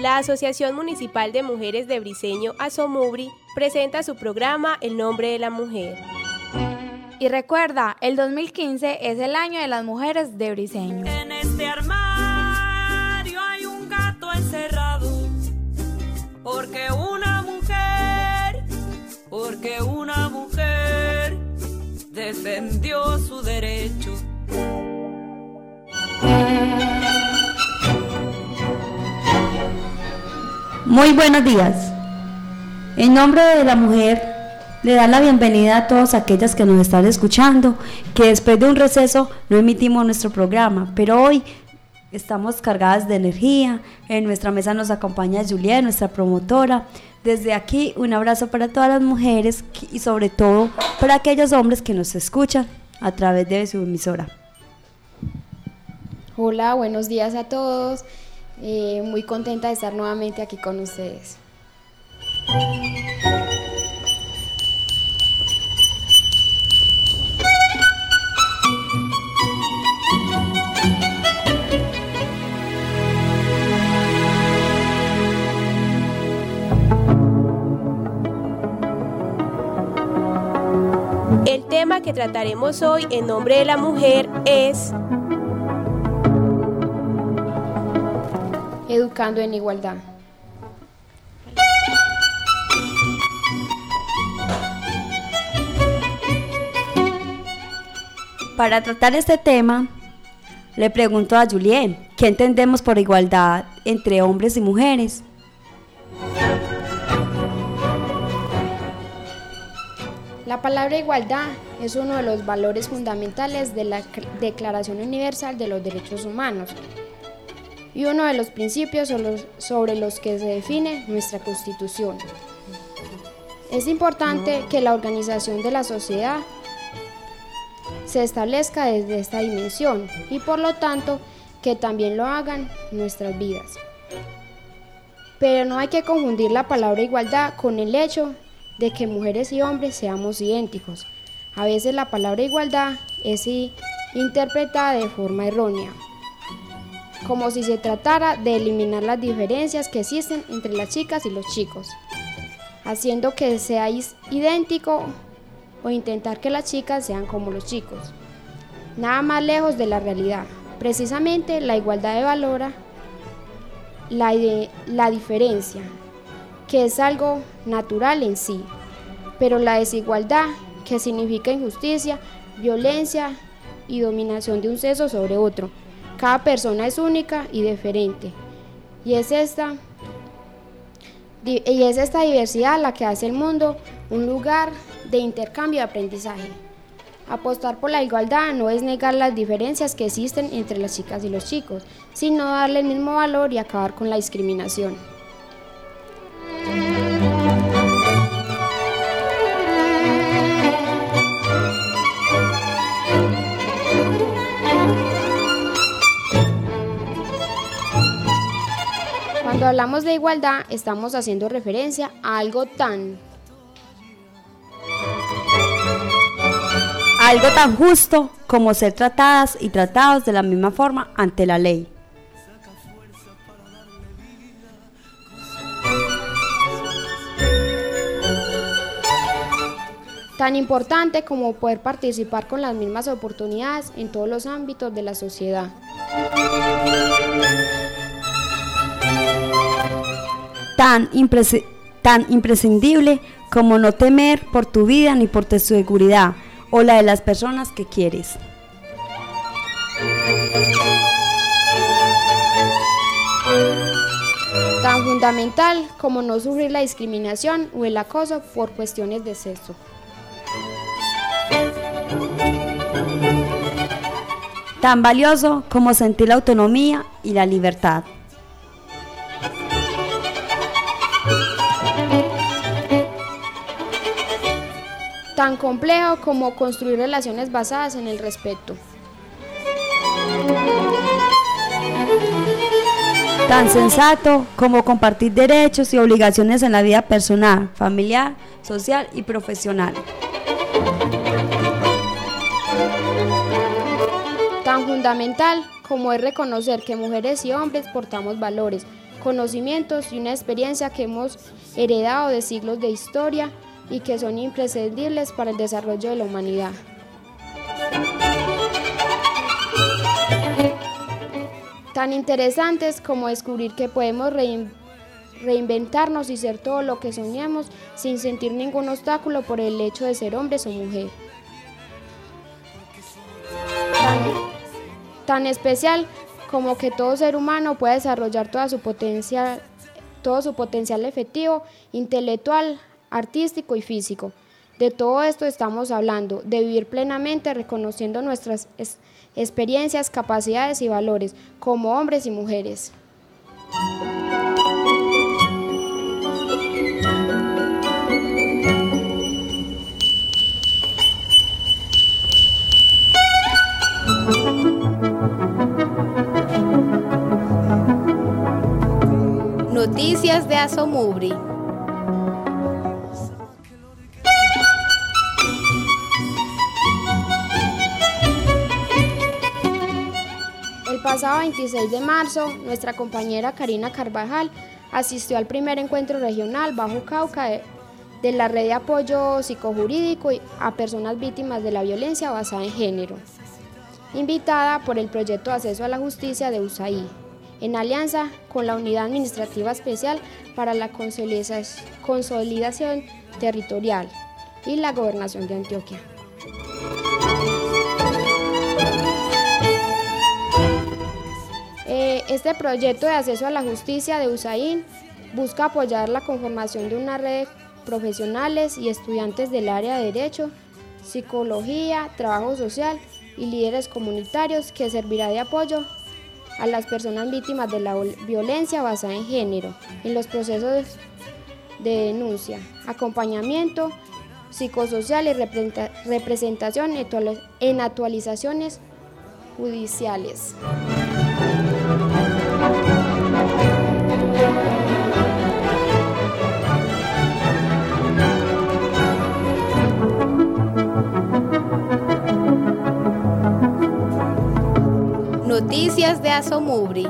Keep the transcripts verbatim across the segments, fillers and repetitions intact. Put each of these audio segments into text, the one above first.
La Asociación Municipal de Mujeres de Briceño, ASOMUBRI, presenta su programa El Nombre de la Mujer. Y recuerda, el dos mil quince es el año de las mujeres de Briceño. En este armario hay un gato encerrado, porque una mujer, porque una mujer defendió su derecho. Muy buenos días. En nombre de la mujer, le da la bienvenida a todas aquellas que nos están escuchando, que después de un receso no emitimos nuestro programa, pero hoy estamos cargadas de energía. En nuestra mesa nos acompaña Juliet, nuestra promotora. Desde aquí, un abrazo para todas las mujeres y sobre todo para aquellos hombres que nos escuchan a través de su emisora. Hola, buenos días a todos. Eh, muy contenta de estar nuevamente aquí con ustedes. El tema que trataremos hoy en nombre de la mujer es Educando en igualdad. Para tratar este tema, le pregunto a Juliet, ¿qué entendemos por igualdad entre hombres y mujeres? La palabra igualdad es uno de los valores fundamentales de la Declaración Universal de los Derechos Humanos y uno de los principios sobre los que se define nuestra Constitución. Es importante que la organización de la sociedad se establezca desde esta dimensión y por lo tanto que también lo hagan nuestras vidas. Pero no hay que confundir la palabra igualdad con el hecho de que mujeres y hombres seamos idénticos. A veces la palabra igualdad es interpretada de forma errónea, como si se tratara de eliminar las diferencias que existen entre las chicas y los chicos, haciendo que seáis idéntico o intentar que las chicas sean como los chicos. Nada más lejos de la realidad. Precisamente la igualdad valora la, de, la diferencia, que es algo natural en sí, pero la desigualdad, que significa injusticia, violencia y dominación de un sexo sobre otro. Cada persona es única y diferente, y es esta, y es esta diversidad la que hace el mundo un lugar de intercambio y aprendizaje. Apostar por la igualdad no es negar las diferencias que existen entre las chicas y los chicos, sino darle el mismo valor y acabar con la discriminación. Cuando hablamos de igualdad, estamos haciendo referencia a algo tan... Algo tan justo como ser tratadas y tratados de la misma forma ante la ley. Tan importante como poder participar con las mismas oportunidades en todos los ámbitos de la sociedad. Tan, impres- tan imprescindible como no temer por tu vida ni por tu seguridad o la de las personas que quieres. Tan fundamental como no sufrir la discriminación o el acoso por cuestiones de sexo. Tan valioso como sentir la autonomía y la libertad. Tan complejo como construir relaciones basadas en el respeto. Tan sensato como compartir derechos y obligaciones en la vida personal, familiar, social y profesional. Tan fundamental como es reconocer que mujeres y hombres portamos valores, conocimientos y una experiencia que hemos heredado de siglos de historia y que son imprescindibles para el desarrollo de la humanidad. Tan interesantes como descubrir que podemos rein- reinventarnos y ser todo lo que soñamos sin sentir ningún obstáculo por el hecho de ser hombres o mujer. Tan, tan especial como que todo ser humano puede desarrollar toda su potencial, todo su potencial efectivo, intelectual, artístico y físico. De todo esto estamos hablando, de vivir plenamente reconociendo nuestras es- experiencias, capacidades y valores como hombres y mujeres. Noticias de Azomubri. El pasado veintiséis de marzo, nuestra compañera Karina Carvajal asistió al primer encuentro regional Bajo Cauca de, de la Red de Apoyo Psicojurídico a Personas Víctimas de la Violencia Basada en Género, invitada por el Proyecto de Acceso a la Justicia de U S A I, en alianza con la Unidad Administrativa Especial para la Consolidación Territorial y la Gobernación de Antioquia. Este proyecto de acceso a la justicia de U S A I busca apoyar la conformación de una red de profesionales y estudiantes del área de Derecho, Psicología, Trabajo Social y líderes comunitarios que servirá de apoyo a las personas víctimas de la violencia basada en género en los procesos de denuncia, acompañamiento psicosocial y representación en actualizaciones judiciales. Noticias de Azomubri.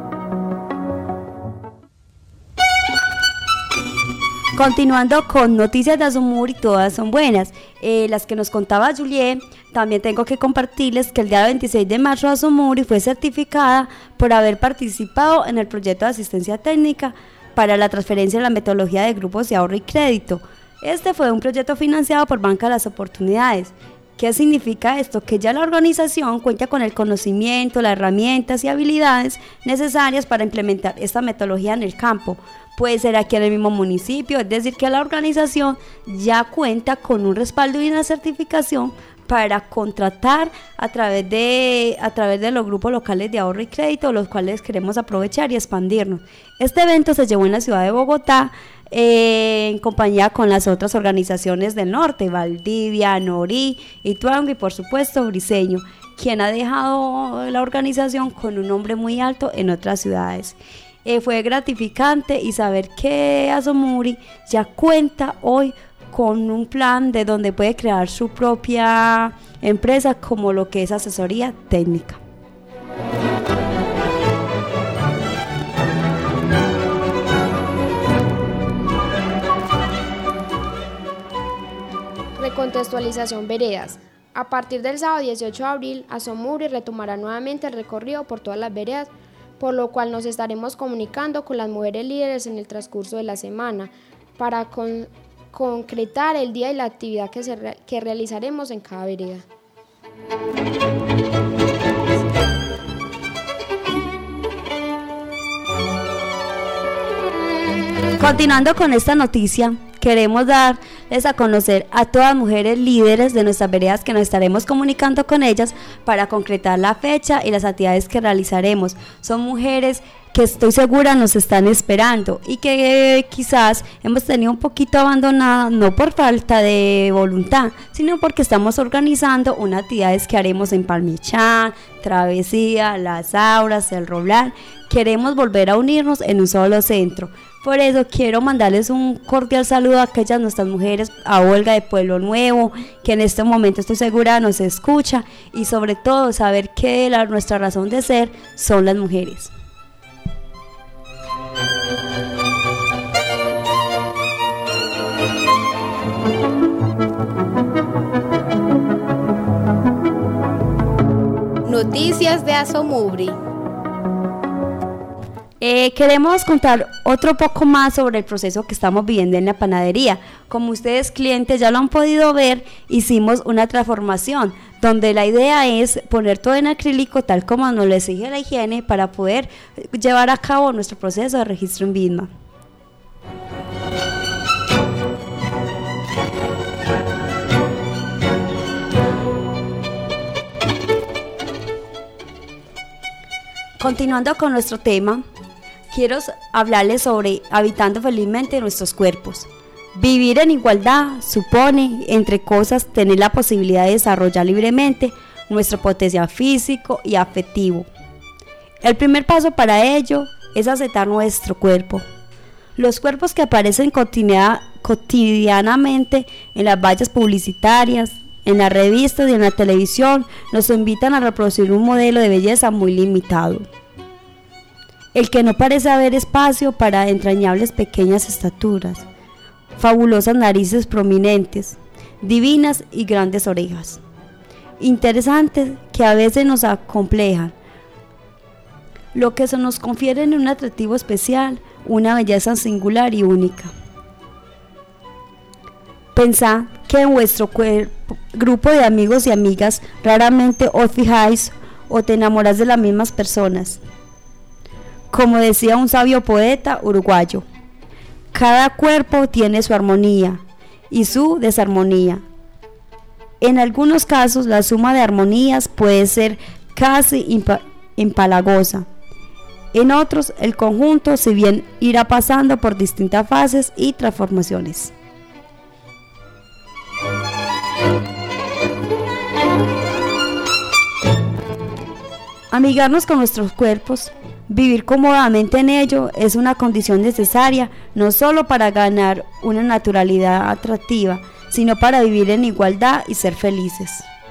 Continuando con noticias de Azomubri, todas son buenas. Eh, las que nos contaba Juliet, también tengo que compartirles que el día veintiséis de marzo Azomubri fue certificada por haber participado en el proyecto de asistencia técnica para la transferencia de la metodología de grupos de ahorro y crédito. Este fue un proyecto financiado por Banca de las Oportunidades. ¿Qué significa esto? Que ya la organización cuenta con el conocimiento, las herramientas y habilidades necesarias para implementar esta metodología en el campo. Puede ser aquí en el mismo municipio, es decir, que la organización ya cuenta con un respaldo y una certificación para contratar a través de, a través de los grupos locales de ahorro y crédito, los cuales queremos aprovechar y expandirnos. Este evento se llevó en la ciudad de Bogotá, Eh, en compañía con las otras organizaciones del norte, Valdivia, Norí, Ituango y por supuesto Briceño, quien ha dejado la organización con un nombre muy alto en otras ciudades. Eh, fue gratificante y saber que Azomubri ya cuenta hoy con un plan de donde puede crear su propia empresa como lo que es asesoría técnica. Recontextualización veredas. A partir del sábado dieciocho de abril, Azomubri retomará nuevamente el recorrido por todas las veredas, por lo cual nos estaremos comunicando con las mujeres líderes en el transcurso de la semana para con, concretar el día y la actividad que, se re, que realizaremos en cada vereda. Continuando con esta noticia, queremos darles a conocer a todas las mujeres líderes de nuestras veredas que nos estaremos comunicando con ellas para concretar la fecha y las actividades que realizaremos. Son mujeres que estoy segura nos están esperando y que eh, quizás hemos tenido un poquito abandonada, no por falta de voluntad, sino porque estamos organizando unas actividades que haremos en Palmichán, Travesía, Las Auras, El Roblar. Queremos volver a unirnos en un solo centro. Por eso quiero mandarles un cordial saludo a aquellas nuestras mujeres, a Olga de Pueblo Nuevo, que en este momento estoy segura nos escucha, y sobre todo saber que la, nuestra razón de ser son las mujeres. Noticias de Asomubri. Eh, queremos contar otro poco más sobre el proceso que estamos viviendo en la panadería. Como ustedes clientes ya lo han podido ver, hicimos una transformación donde la idea es poner todo en acrílico tal como nos lo exige la higiene para poder llevar a cabo nuestro proceso de registro en BIDMA. Continuando con nuestro tema, quiero hablarles sobre habitando felizmente nuestros cuerpos. Vivir en igualdad supone, entre cosas, tener la posibilidad de desarrollar libremente nuestro potencial físico y afectivo. El primer paso para ello es aceptar nuestro cuerpo. Los cuerpos que aparecen cotidianamente en las vallas publicitarias, en las revistas y en la televisión nos invitan a reproducir un modelo de belleza muy limitado, el que no parece haber espacio para entrañables pequeñas estaturas, fabulosas narices prominentes, divinas y grandes orejas, interesantes que a veces nos acomplejan, lo que se nos confiere en un atractivo especial, una belleza singular y única. Pensad que en vuestro grupo de amigos y amigas raramente os fijáis o te enamoráis de las mismas personas. Como decía un sabio poeta uruguayo, cada cuerpo tiene su armonía y su desarmonía. En algunos casos la suma de armonías puede ser casi empalagosa. En otros el conjunto, si bien irá pasando por distintas fases y transformaciones. Amigarnos con nuestros cuerpos, vivir cómodamente en ello es una condición necesaria no solo para ganar una naturalidad atractiva, sino para vivir en igualdad y ser felices.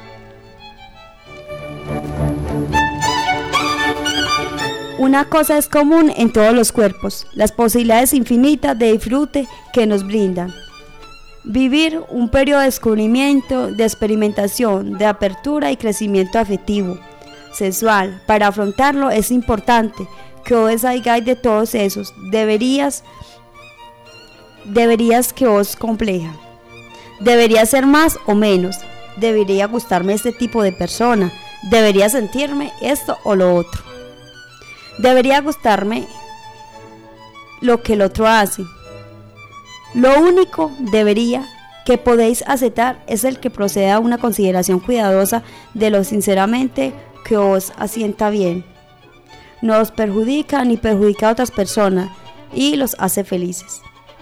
Una cosa es común en todos los cuerpos, las posibilidades infinitas de disfrute que nos brindan. Vivir un periodo de descubrimiento, de experimentación, de apertura y crecimiento afectivo, sexual. Para afrontarlo es importante que os salgáis de todos esos deberías, deberías que os compleja. Debería ser más o menos, debería gustarme este tipo de persona, debería sentirme esto o lo otro. Debería gustarme lo que el otro hace. Lo único debería que podéis aceptar es el que proceda a una consideración cuidadosa de lo sinceramente que os asienta bien. No os perjudica ni perjudica a otras personas y los hace felices.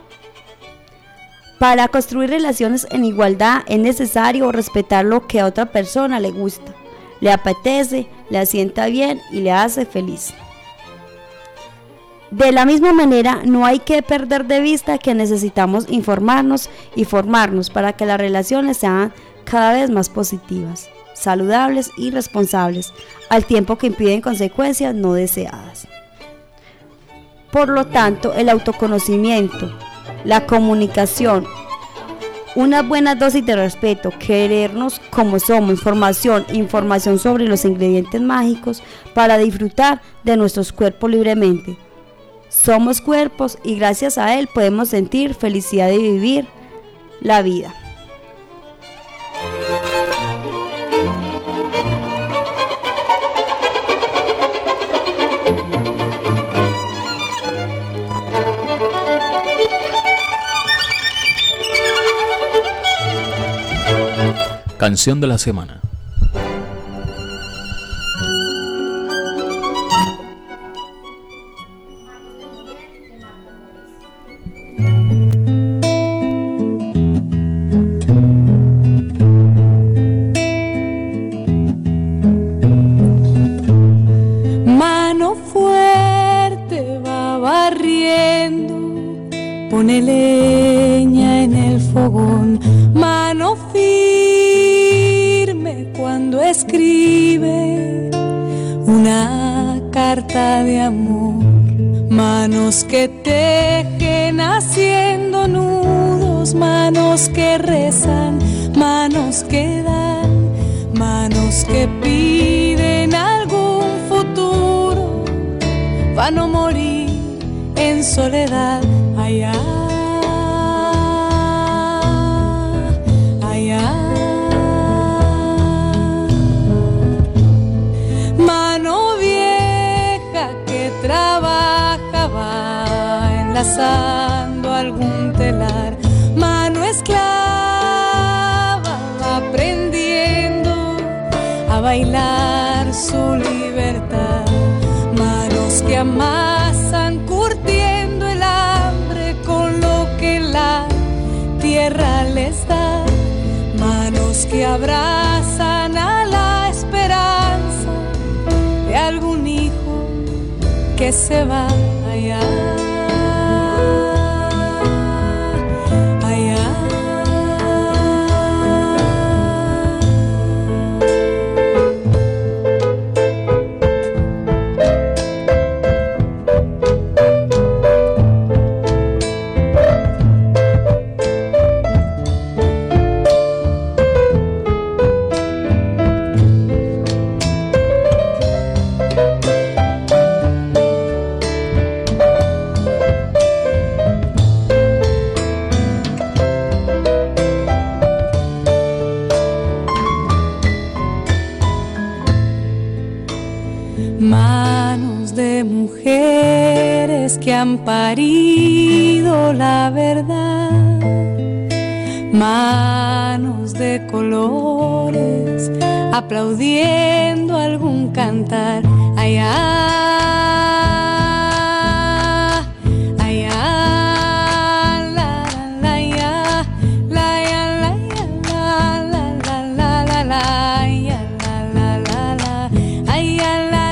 Para construir relaciones en igualdad es necesario respetar lo que a otra persona le gusta, le apetece, le asienta bien y le hace feliz. De la misma manera, no hay que perder de vista que necesitamos informarnos y formarnos para que las relaciones sean cada vez más positivas, saludables y responsables, al tiempo que impiden consecuencias no deseadas. Por lo tanto, el autoconocimiento, la comunicación, una buena dosis de respeto, querernos como somos, formación, información sobre los ingredientes mágicos para disfrutar de nuestros cuerpos libremente. Somos cuerpos y gracias a él podemos sentir felicidad de vivir la vida. Canción de la semana. Mano fuerte va barriendo, pone leña en el fogón. Mano firme cuando escribe una carta de amor. Manos que tejen haciendo nudos, manos que rezan, manos que dan, manos que piden al soledad. Allá, allá. Mano vieja que trabajaba enlazando algún telar. Mano esclava aprendiendo a bailar su libertad. Manos que amasan curtiendo el hambre con lo que la tierra les da. Manos que abrazan a la esperanza de algún hijo que se va allá. Manos de mujeres que han parido la verdad, manos de colores aplaudiendo algún cantar. Allá, allá, la, la, ya, la, ya, la, ya, la, la, la, la, la, la, ya, la, la, la, la, ay, ya, la.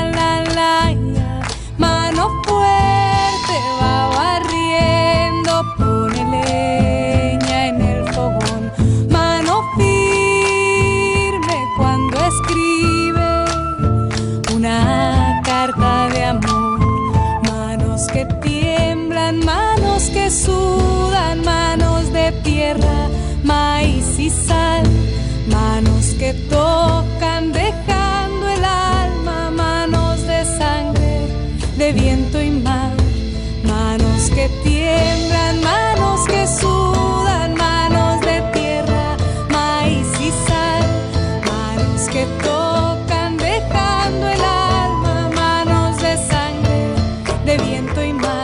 Mano fuerte va barriendo, pone leña en el fogón. Mano firme cuando escribe una carta de amor. Manos que tiemblan, manos que sudan, manos de tierra, maíz y sal. Manos que tocan dejando el alma, manos de sangre, de viento y mar. Manos que tiemblan, manos que sudan, manos de tierra, maíz y sal. Manos que tocan dejando el alma, manos de sangre, de viento y mar.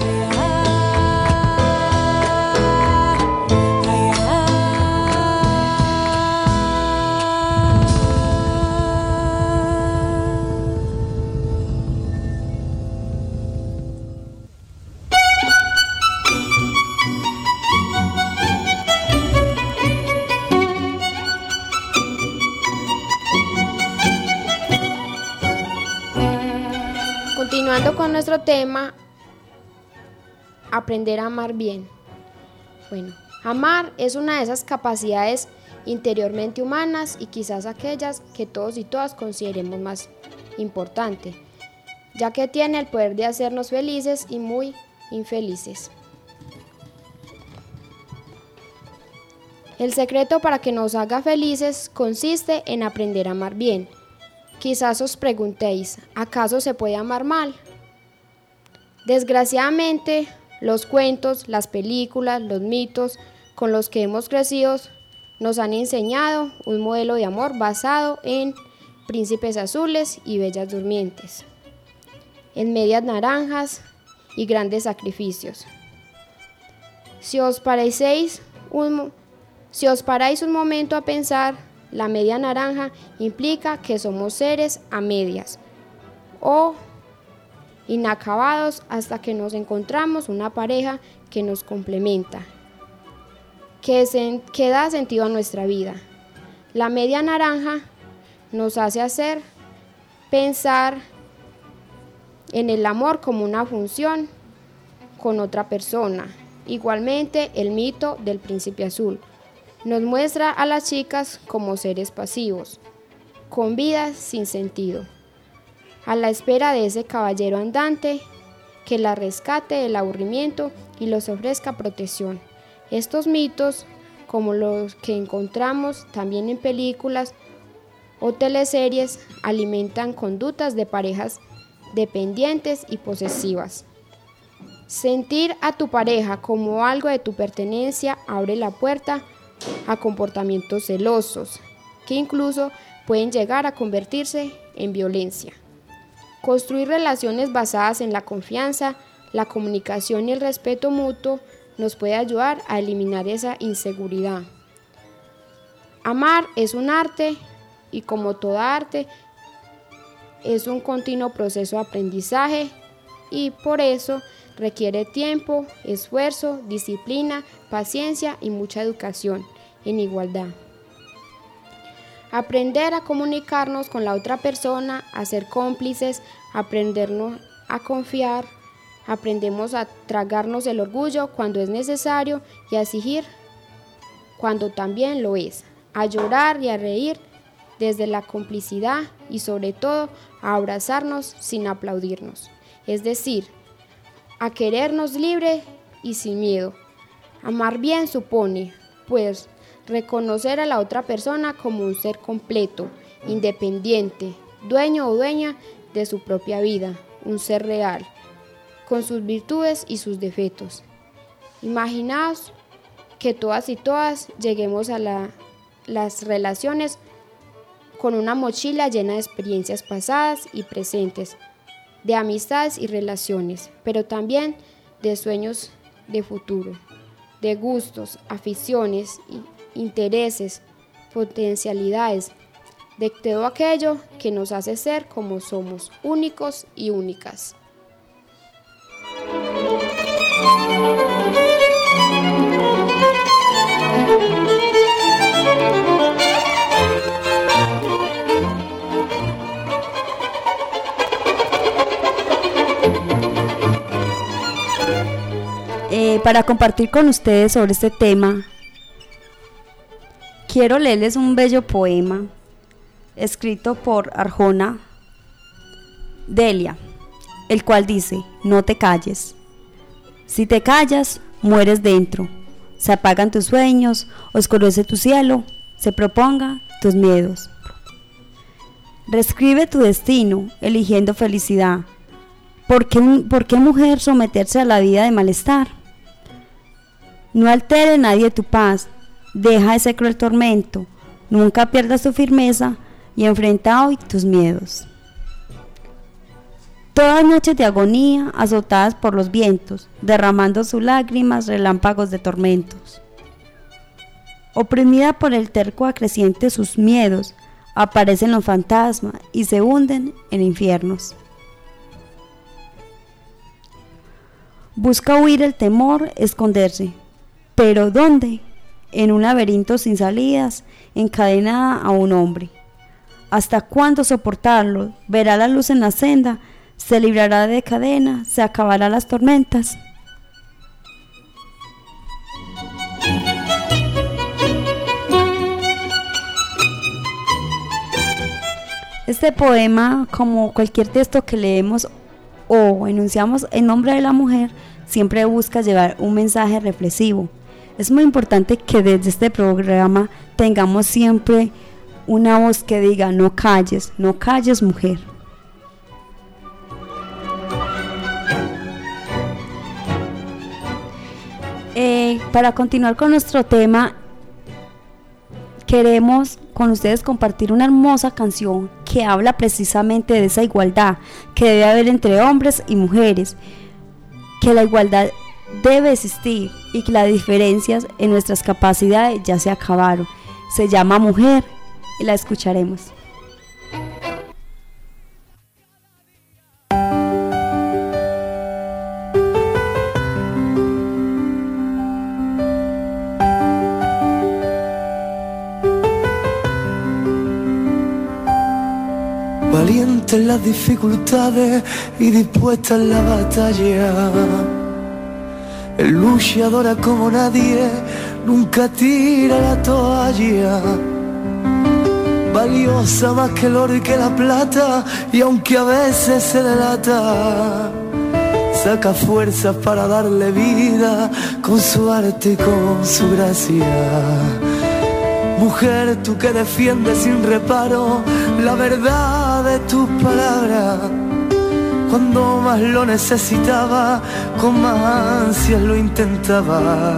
Continuando con nuestro tema, aprender a amar bien. Bueno, amar es una de esas capacidades interiormente humanas y quizás aquellas que todos y todas consideremos más importante, ya que tiene el poder de hacernos felices y muy infelices. El secreto para que nos haga felices consiste en aprender a amar bien. Quizás os preguntéis, ¿acaso se puede amar mal? Desgraciadamente, los cuentos, las películas, los mitos con los que hemos crecido nos han enseñado un modelo de amor basado en príncipes azules y bellas durmientes, en medias naranjas y grandes sacrificios. Si os paráis un, si os paráis un momento a pensar, la media naranja implica que somos seres a medias o inacabados hasta que nos encontramos una pareja que nos complementa, que, se, que da sentido a nuestra vida. La media naranja nos hace hacer pensar en el amor como una función con otra persona. Igualmente, el mito del príncipe azul nos muestra a las chicas como seres pasivos, con vidas sin sentido, a la espera de ese caballero andante que la rescate del aburrimiento y les ofrezca protección. Estos mitos, como los que encontramos también en películas o teleseries, alimentan conductas de parejas dependientes y posesivas. Sentir a tu pareja como algo de tu pertenencia abre la puerta a comportamientos celosos, que incluso pueden llegar a convertirse en violencia. Construir relaciones basadas en la confianza, la comunicación y el respeto mutuo nos puede ayudar a eliminar esa inseguridad. Amar es un arte y, como toda arte, es un continuo proceso de aprendizaje y por eso requiere tiempo, esfuerzo, disciplina, paciencia y mucha educación en igualdad. Aprender a comunicarnos con la otra persona, a ser cómplices, aprendernos a confiar, aprendemos a tragarnos el orgullo cuando es necesario y a exigir cuando también lo es, a llorar y a reír desde la complicidad y sobre todo a abrazarnos sin aplaudirnos, es decir, a querernos libre y sin miedo. Amar bien supone, pues, reconocer a la otra persona como un ser completo, independiente, dueño o dueña de su propia vida, un ser real, con sus virtudes y sus defectos. Imaginaos que todas y todas lleguemos a la, las relaciones con una mochila llena de experiencias pasadas y presentes, de amistades y relaciones, pero también de sueños de futuro, de gustos, aficiones, intereses, potencialidades, de todo aquello que nos hace ser como somos, únicos y únicas. Eh, para compartir con ustedes sobre este tema, quiero leerles un bello poema escrito por Arjona Delia, el cual dice: no te calles. Si te callas, mueres dentro. Se apagan tus sueños, oscurece tu cielo, se proponga tus miedos. Reescribe tu destino, eligiendo felicidad. ¿Por qué, ¿Por qué, mujer, someterse a la vida de malestar? No altere nadie tu paz, deja ese cruel tormento, nunca pierdas tu firmeza y enfrenta hoy tus miedos. Todas noches de agonía, azotadas por los vientos, derramando sus lágrimas relámpagos de tormentos. Oprimida por el terco acreciente sus miedos, aparecen los fantasmas y se hunden en infiernos. Busca huir el temor, esconderse. ¿Pero dónde? En un laberinto sin salidas, encadenada a un hombre. ¿Hasta cuándo soportarlo? Verá la luz en la senda, se librará de cadena, se acabará las tormentas. Este poema, como cualquier texto que leemos o enunciamos en nombre de la mujer, siempre busca llevar un mensaje reflexivo. Es muy importante que desde este programa tengamos siempre una voz que diga: no calles, no calles, mujer. Eh, para continuar con nuestro tema, queremos con ustedes compartir una hermosa canción que habla precisamente de esa igualdad que debe haber entre hombres y mujeres, que la igualdad debe existir y que las diferencias en nuestras capacidades ya se acabaron. Se llama Mujer y la escucharemos. Valiente en las dificultades y dispuesta en la batalla, luchadora como nadie, nunca tira la toalla. Valiosa más que el oro y que la plata, y aunque a veces se delata, saca fuerzas para darle vida con su arte y con su gracia. Mujer, tú que defiendes sin reparo la verdad de tus palabras, cuando más lo necesitaba, con más ansias lo intentaba.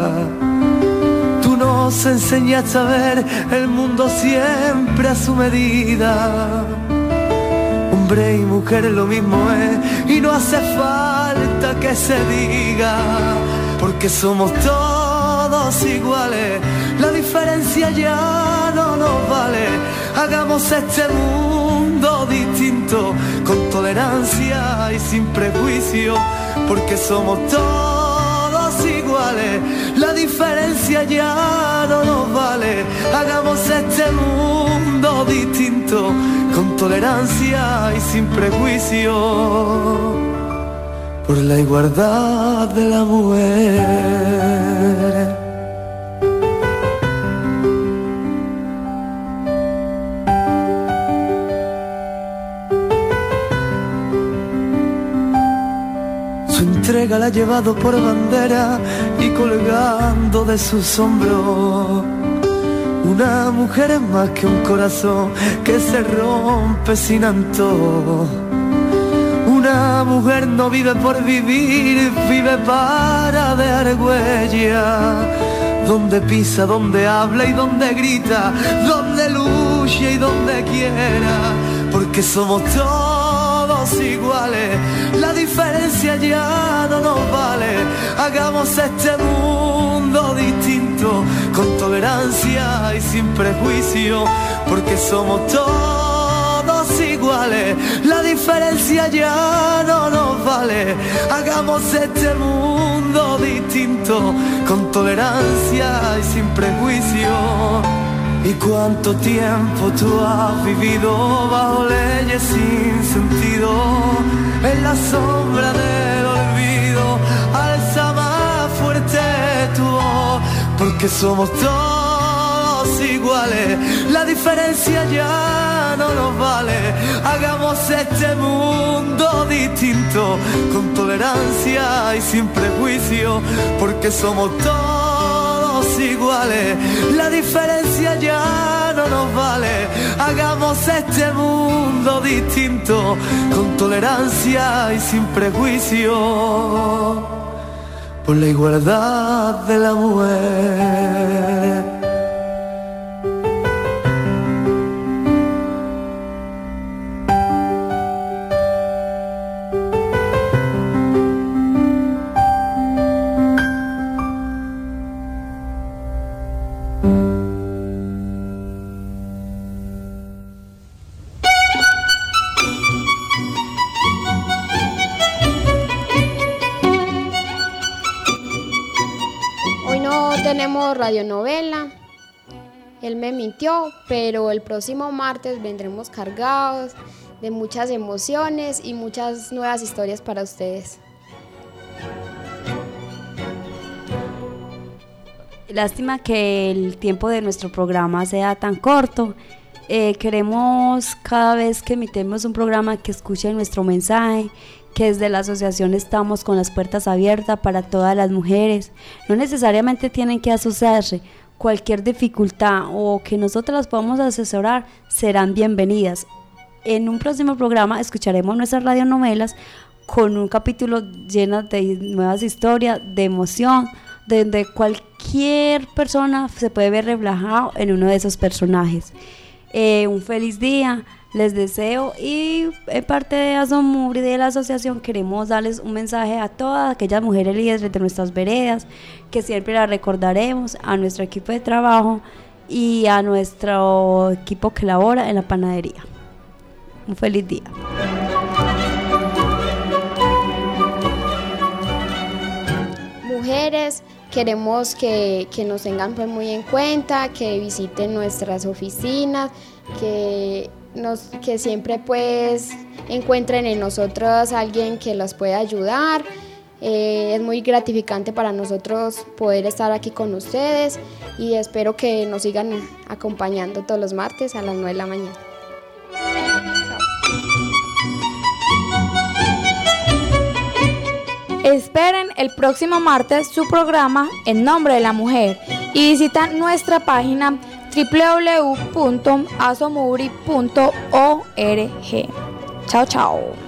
Tú nos enseñaste a ver el mundo siempre a su medida. Hombre y mujer lo mismo es, y no hace falta que se diga, porque somos todos iguales, la diferencia ya no nos vale. Hagamos este mundo distinto, con tolerancia y sin prejuicio, porque somos todos iguales, la diferencia ya no nos vale. Hagamos este mundo distinto, con tolerancia y sin prejuicio, por la igualdad de la mujer. Su entrega la ha llevado por bandera y colgando de sus hombros. Una mujer es más que un corazón que se rompe sin antojo. Una mujer no vive por vivir, vive para dejar huella. Donde pisa, donde habla y donde grita, donde lucha y donde quiera, porque somos todos iguales, la diferencia ya no nos vale. Hagamos este mundo distinto, con tolerancia y sin prejuicio, porque somos todos iguales, la diferencia ya no nos vale. Hagamos este mundo distinto, con tolerancia y sin prejuicio. ¿Y cuánto tiempo tú has vivido bajo leyes sin sentido? En la sombra del olvido, alza más fuerte tu voz, porque somos todos iguales, la diferencia ya no nos vale. Hagamos este mundo distinto, con tolerancia y sin prejuicio, porque somos todos iguales, la diferencia ya no nos vale. Hagamos este mundo distinto, con tolerancia y sin prejuicio, por la igualdad de la mujer. Tenemos radionovela, él me mintió, pero el próximo martes vendremos cargados de muchas emociones y muchas nuevas historias para ustedes. Lástima que el tiempo de nuestro programa sea tan corto. Eh, queremos cada vez que emitemos un programa que escuchen nuestro mensaje, que desde la asociación estamos con las puertas abiertas para todas las mujeres. No necesariamente tienen que asociarse. Cualquier dificultad o que nosotros las podamos asesorar serán bienvenidas. En un próximo programa escucharemos nuestras radionovelas con un capítulo lleno de nuevas historias, de emoción, donde cualquier persona se puede ver reflejado en uno de esos personajes. Eh, un feliz día les deseo, y en parte de ASOMUBRI, de la asociación, queremos darles un mensaje a todas aquellas mujeres líderes de nuestras veredas, que siempre las recordaremos, a nuestro equipo de trabajo y a nuestro equipo que labora en la panadería. Un feliz día. Mujeres, queremos que, que nos tengan pues muy en cuenta, que visiten nuestras oficinas, que Nos, que siempre pues encuentren en nosotros a alguien que las pueda ayudar. Eh, es muy gratificante para nosotros poder estar aquí con ustedes y espero que nos sigan acompañando todos los martes a las nueve de la mañana. Esperen el próximo martes su programa En Nombre de la Mujer y visitan nuestra página doble u doble u doble u punto asomubri punto org. Chao, chao.